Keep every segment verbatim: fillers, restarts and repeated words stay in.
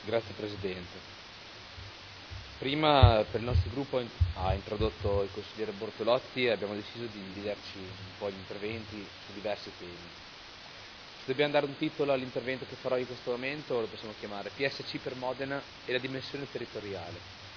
Grazie Presidente. Prima per il nostro gruppo ha introdotto il consigliere Bortolotti e abbiamo deciso di dividerci un po' gli interventi su diversi temi. Se dobbiamo dare un titolo all'intervento che farò in questo momento lo possiamo chiamare P S C per Modena e la dimensione territoriale.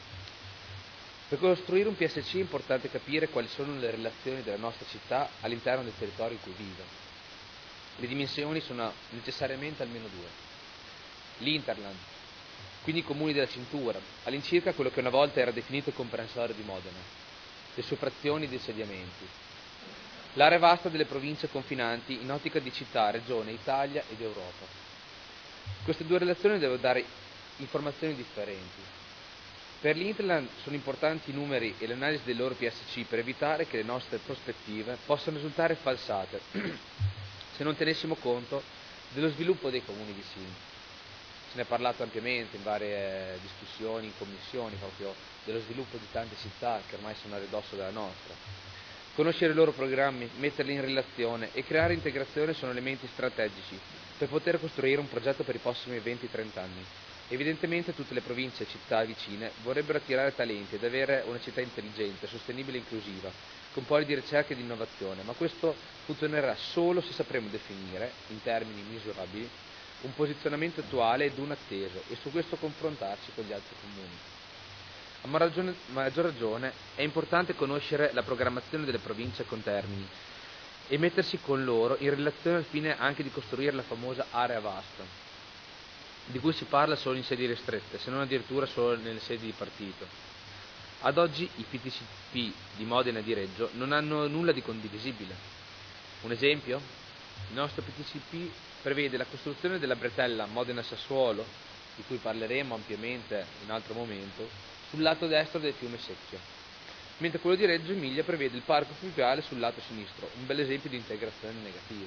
Per costruire un P S C è importante capire quali sono le relazioni della nostra città all'interno del territorio in cui vive. Le dimensioni sono necessariamente almeno due. L'Interland, quindi i comuni della cintura, all'incirca quello che una volta era definito il comprensorio di Modena, le sue frazioni di insediamenti. L'area vasta delle province confinanti in ottica di città, regione, Italia ed Europa. Queste due relazioni devono dare informazioni differenti. Per l'Interland sono importanti i numeri e l'analisi del loro P S C per evitare che le nostre prospettive possano risultare falsate se non tenessimo conto dello sviluppo dei comuni vicini. Se ne è parlato ampiamente in varie discussioni, in commissioni, proprio dello sviluppo di tante città che ormai sono a ridosso della nostra. Conoscere i loro programmi, metterli in relazione e creare integrazione sono elementi strategici per poter costruire un progetto per i prossimi venti trenta anni. Evidentemente tutte le province e città vicine vorrebbero attirare talenti ed avere una città intelligente, sostenibile e inclusiva, con poli di ricerca e di innovazione, ma questo funzionerà solo se sapremo definire, in termini misurabili, un posizionamento attuale ed un atteso e su questo confrontarci con gli altri comuni. A maggior ragione è importante conoscere la programmazione delle province con termini e mettersi con loro in relazione al fine anche di costruire la famosa area vasta, di cui si parla solo in sedi ristrette, se non addirittura solo nelle sedi di partito. Ad oggi i P T C P di Modena e di Reggio non hanno nulla di condivisibile. Un esempio? Il nostro P T C P prevede la costruzione della bretella Modena-Sassuolo, di cui parleremo ampiamente in altro momento, sul lato destro del fiume Secchio, mentre quello di Reggio Emilia prevede il parco fluviale sul lato sinistro, un bel esempio di integrazione negativa.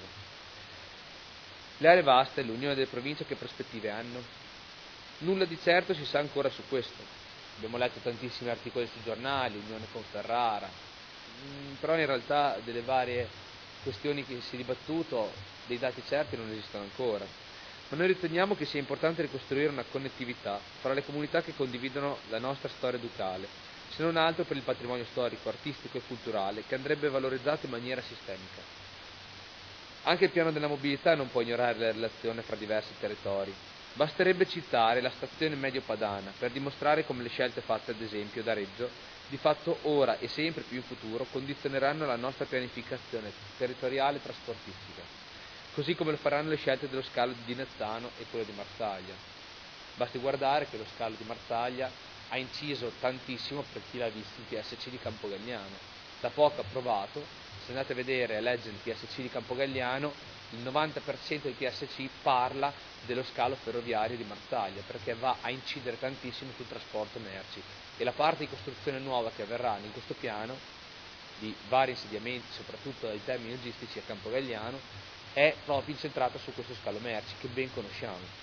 Le aree vaste, l'unione delle province, che prospettive hanno? Nulla di certo si sa ancora su questo. Abbiamo letto tantissimi articoli sui giornali, unione con Ferrara, mm, però in realtà delle varie questioni che si è dibattuto, dei dati certi non esistono ancora. Ma noi riteniamo che sia importante ricostruire una connettività fra le comunità che condividono la nostra storia ducale, se non altro per il patrimonio storico, artistico e culturale, che andrebbe valorizzato in maniera sistemica. Anche il piano della mobilità non può ignorare la relazione fra diversi territori. Basterebbe citare la stazione medio-padana per dimostrare come le scelte fatte ad esempio da Reggio, di fatto ora e sempre più in futuro, condizioneranno la nostra pianificazione territoriale e trasportistica, così come lo faranno le scelte dello scalo di Dinezzano e quello di Marsaglia. Basti guardare che lo scalo di Marsaglia ha inciso tantissimo per chi l'ha visto il P S C di Campogalliano. Da poco approvato, se andate a vedere e a leggere il P S C di Campogalliano, il novanta per cento del P S C parla dello scalo ferroviario di Marsaglia, perché va a incidere tantissimo sul trasporto merci. E la parte di costruzione nuova che avverrà in questo piano, di vari insediamenti, soprattutto dai termini logistici a Campogalliano, è proprio incentrata su questo scalo merci, che ben conosciamo.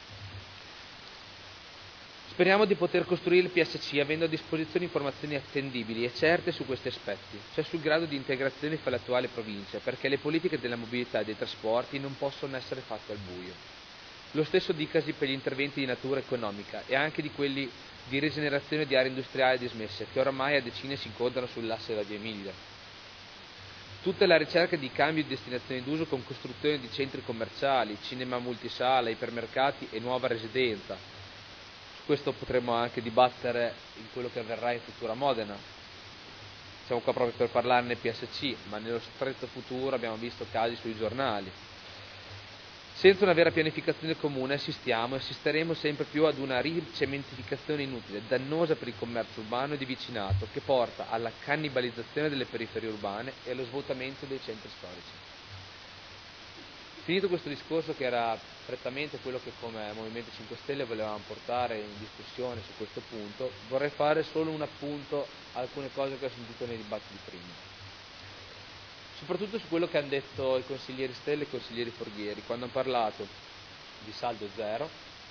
Speriamo di poter costruire il P S C avendo a disposizione informazioni attendibili e certe su questi aspetti, cioè sul grado di integrazione fra le attuali province, perché le politiche della mobilità e dei trasporti non possono essere fatte al buio. Lo stesso dicasi per gli interventi di natura economica e anche di quelli di rigenerazione di aree industriali dismesse, che oramai a decine si incontrano sull'asse della Via Emilia. Tutta la ricerca di cambio di destinazione d'uso con costruzione di centri commerciali, cinema multisala, ipermercati e nuova residenza. Su questo potremo anche dibattere in quello che avverrà in futuro a Modena. Siamo qua proprio per parlarne P S C, ma nello stretto futuro abbiamo visto casi sui giornali. Senza una vera pianificazione comune assistiamo e assisteremo sempre più ad una ricementificazione inutile, dannosa per il commercio urbano e di vicinato, che porta alla cannibalizzazione delle periferie urbane e allo svuotamento dei centri storici. Finito questo discorso, che era prettamente quello che come Movimento cinque Stelle volevamo portare in discussione su questo punto, vorrei fare solo un appunto a alcune cose che ho sentito nei dibattiti prima. Soprattutto su quello che hanno detto i consiglieri Stelle e i consiglieri Forghieri, quando hanno parlato di saldo zero,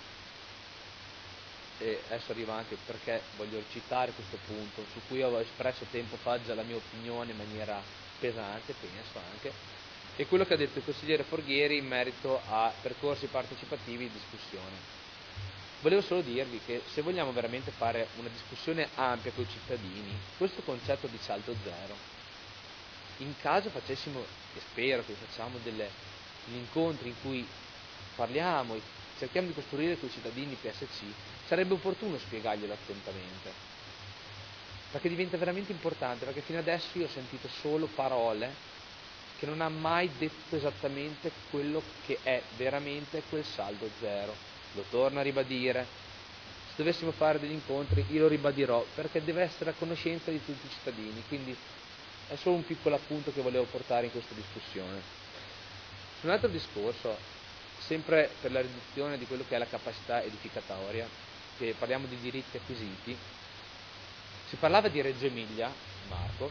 e adesso arriva anche perché voglio citare questo punto, su cui avevo espresso tempo fa già la mia opinione in maniera pesante, penso anche, e quello che ha detto il consigliere Forghieri in merito a percorsi partecipativi di discussione. Volevo solo dirvi che se vogliamo veramente fare una discussione ampia con i cittadini, questo concetto di saldo zero, in caso facessimo, e spero che facciamo delle, degli incontri in cui parliamo e cerchiamo di costruire con i cittadini P S C, sarebbe opportuno spiegarglielo attentamente, perché diventa veramente importante, perché fino adesso io ho sentito solo parole che non ha mai detto esattamente quello che è veramente quel saldo zero. Lo torno a ribadire, se dovessimo fare degli incontri io lo ribadirò, perché deve essere a conoscenza di tutti i cittadini, quindi è solo un piccolo appunto che volevo portare in questa discussione. Un altro discorso, sempre per la riduzione di quello che è la capacità edificatoria, che parliamo di diritti acquisiti, si parlava di Reggio Emilia, Marco,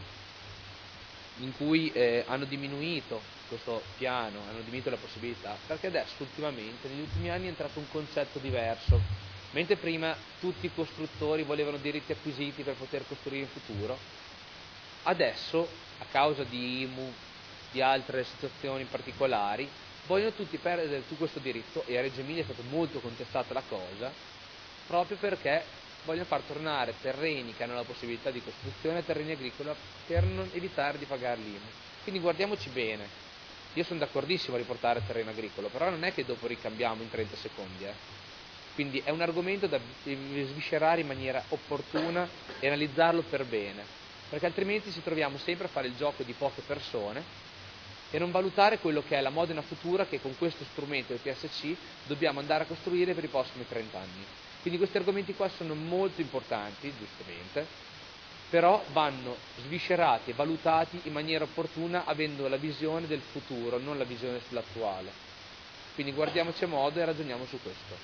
in cui eh, hanno diminuito questo piano, hanno diminuito la possibilità, perché adesso ultimamente, negli ultimi anni è entrato un concetto diverso, mentre prima tutti i costruttori volevano diritti acquisiti per poter costruire in futuro, adesso, a causa di I M U, di altre situazioni particolari, vogliono tutti perdere tutto questo diritto, e a Reggio Emilia è stata molto contestata la cosa, proprio perché vogliono far tornare terreni che hanno la possibilità di costruzione a terreni agricoli per non evitare di pagare l'I M U. Quindi guardiamoci bene. Io sono d'accordissimo a riportare terreno agricolo, però non è che dopo ricambiamo in trenta secondi. Eh. Quindi è un argomento da sviscerare in maniera opportuna e analizzarlo per bene, perché altrimenti ci troviamo sempre a fare il gioco di poche persone e non valutare quello che è la Modena futura che con questo strumento del P S C dobbiamo andare a costruire per i prossimi trenta anni. Quindi questi argomenti qua sono molto importanti, giustamente, però vanno sviscerati e valutati in maniera opportuna avendo la visione del futuro, non la visione sull'attuale. Quindi guardiamoci a modo e ragioniamo su questo.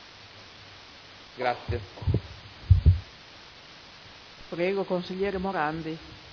Grazie. Prego, consigliere Morandi.